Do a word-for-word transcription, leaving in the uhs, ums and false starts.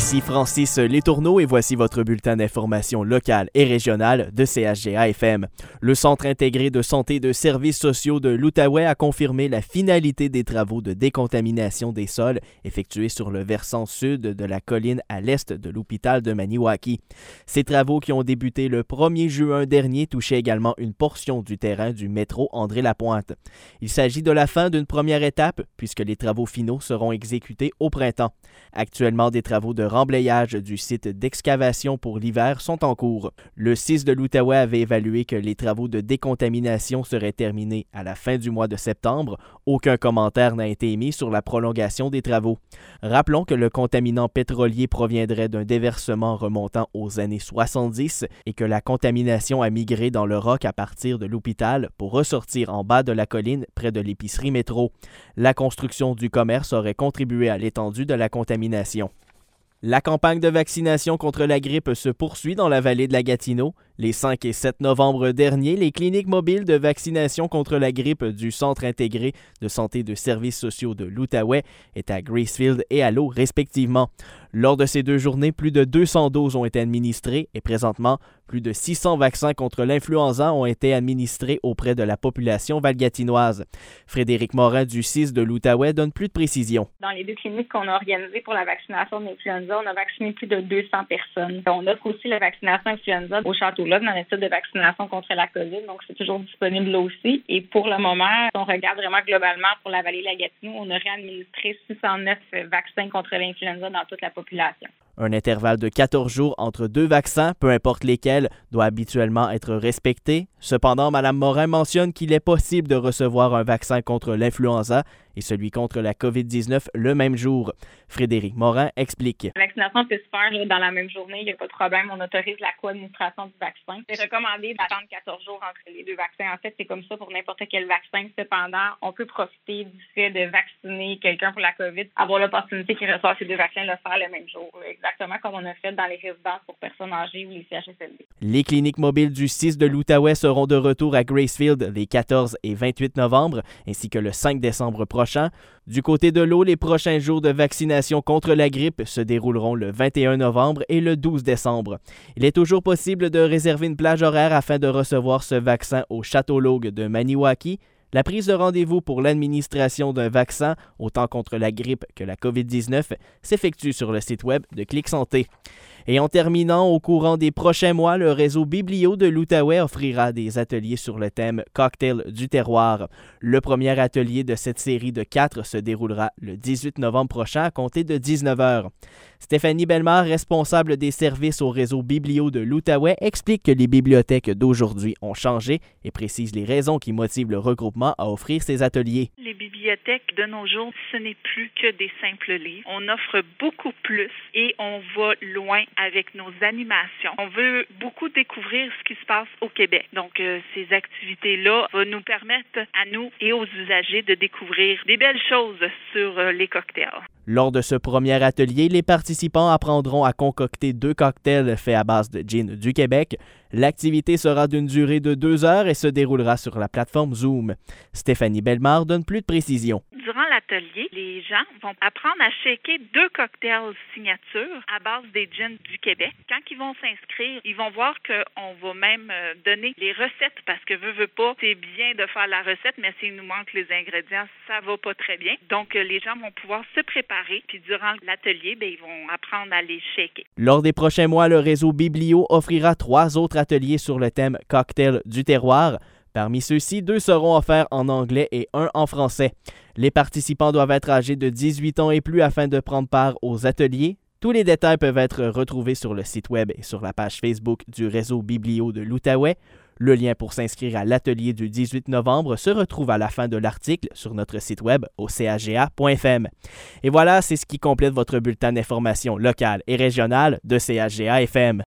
Ici Francis Letourneau et voici votre bulletin d'information locale et régionale de C H G A F M. Le Centre intégré de santé et de services sociaux de l'Outaouais a confirmé la finalité des travaux de décontamination des sols effectués sur le versant sud de la colline à l'est de l'hôpital de Maniwaki. Ces travaux qui ont débuté le premier juin dernier touchaient également une portion du terrain du métro André-Lapointe. Il s'agit de la fin d'une première étape puisque les travaux finaux seront exécutés au printemps. Actuellement, des travaux de remblayage du site d'excavation pour l'hiver sont en cours. Le C I S de l'Outaouais avait évalué que les travaux de décontamination seraient terminés à la fin du mois de septembre. Aucun commentaire n'a été émis sur la prolongation des travaux. Rappelons que le contaminant pétrolier proviendrait d'un déversement remontant aux années soixante-dix et que la contamination a migré dans le roc à partir de l'hôpital pour ressortir en bas de la colline près de l'épicerie Métro. La construction du commerce aurait contribué à l'étendue de la contamination. La campagne de vaccination contre la grippe se poursuit dans la vallée de la Gatineau. Les cinq et sept novembre dernier, les cliniques mobiles de vaccination contre la grippe du Centre intégré de santé et de services sociaux de l'Outaouais étaient à Gracefield et à L'Eau, respectivement. Lors de ces deux journées, plus de deux cents doses ont été administrées et présentement, plus de six cents vaccins contre l'influenza ont été administrés auprès de la population valgatinoise. Frédéric Morin du C I S de l'Outaouais donne plus de précisions. Dans les deux cliniques qu'on a organisées pour la vaccination de l'influenza, on a vacciné plus de deux cents personnes. On offre aussi la vaccination influenza au Château-Log dans le site de vaccination contre la COVID, donc c'est toujours disponible là aussi. Et pour le moment, si on regarde vraiment globalement pour la vallée de la Gatineau, on aurait administré six cent neuf vaccins contre l'influenza dans toute la population. Un intervalle de quatorze jours entre deux vaccins, peu importe lesquels, doit habituellement être respecté. Cependant, Mme Morin mentionne qu'il est possible de recevoir un vaccin contre l'influenza et celui contre la covid dix-neuf le même jour. Frédéric Morin explique. La vaccination peut se faire là, dans la même journée, il n'y a pas de problème. On autorise la co-administration du vaccin. C'est recommandé d'attendre quatorze jours entre les deux vaccins. En fait, c'est comme ça pour n'importe quel vaccin. Cependant, on peut profiter du fait de vacciner quelqu'un pour la COVID, avoir l'opportunité qu'il reçoive ces deux vaccins, le faire le même jour. Exactement comme on a fait dans les résidences pour personnes âgées ou les C H S L D. Les cliniques mobiles du C I S de l'Outaouais seront de retour à Gracefield les quatorze et vingt-huit novembre, ainsi que le cinq décembre prochain. Du côté de L'Eau, les prochains jours de vaccination contre la grippe se dérouleront le vingt et un novembre et le douze décembre. Il est toujours possible de réserver une plage horaire afin de recevoir ce vaccin au Château-Log de Maniwaki. La prise de rendez-vous pour l'administration d'un vaccin, autant contre la grippe que la covid dix-neuf, s'effectue sur le site web de Clic Santé. Et en terminant, au courant des prochains mois, le réseau Biblio de l'Outaouais offrira des ateliers sur le thème « Cocktail du terroir ». Le premier atelier de cette série de quatre se déroulera le dix-huit novembre prochain à compter de dix-neuf heures. Stéphanie Bellemare, responsable des services au réseau Biblio de l'Outaouais, explique que les bibliothèques d'aujourd'hui ont changé et précise les raisons qui motivent le regroupement à offrir ces ateliers. Les bibliothèques de nos jours, ce n'est plus que des simples livres. On offre beaucoup plus et on va loin avec nos animations. On veut beaucoup découvrir ce qui se passe au Québec. Donc, euh, ces activités-là vont nous permettre à nous et aux usagers de découvrir des belles choses sur euh, les cocktails. Lors de ce premier atelier, les participants apprendront à concocter deux cocktails faits à base de gin du Québec. L'activité sera d'une durée de deux heures et se déroulera sur la plateforme Zoom. Stéphanie Bellemare donne plus de précisions. Durant l'atelier, les gens vont apprendre à shaker deux cocktails signature à base des gins du Québec. Quand ils vont s'inscrire, ils vont voir qu'on va même donner les recettes parce que veut, veut pas, c'est bien de faire la recette, mais s'il nous manque les ingrédients, ça va pas très bien. Donc, les gens vont pouvoir se préparer, puis durant l'atelier, bien, ils vont apprendre à les shaker. Lors des prochains mois, le réseau Biblio offrira trois autres ateliers sur le thème « Cocktail du terroir ». Parmi ceux-ci, deux seront offerts en anglais et un en français. Les participants doivent être âgés de dix-huit ans et plus afin de prendre part aux ateliers. Tous les détails peuvent être retrouvés sur le site web et sur la page Facebook du réseau Biblio de l'Outaouais. Le lien pour s'inscrire à l'atelier du dix-huit novembre se retrouve à la fin de l'article sur notre site web au c h g a point f m. Et voilà, c'est ce qui complète votre bulletin d'information locale et régionale de C H G A F M.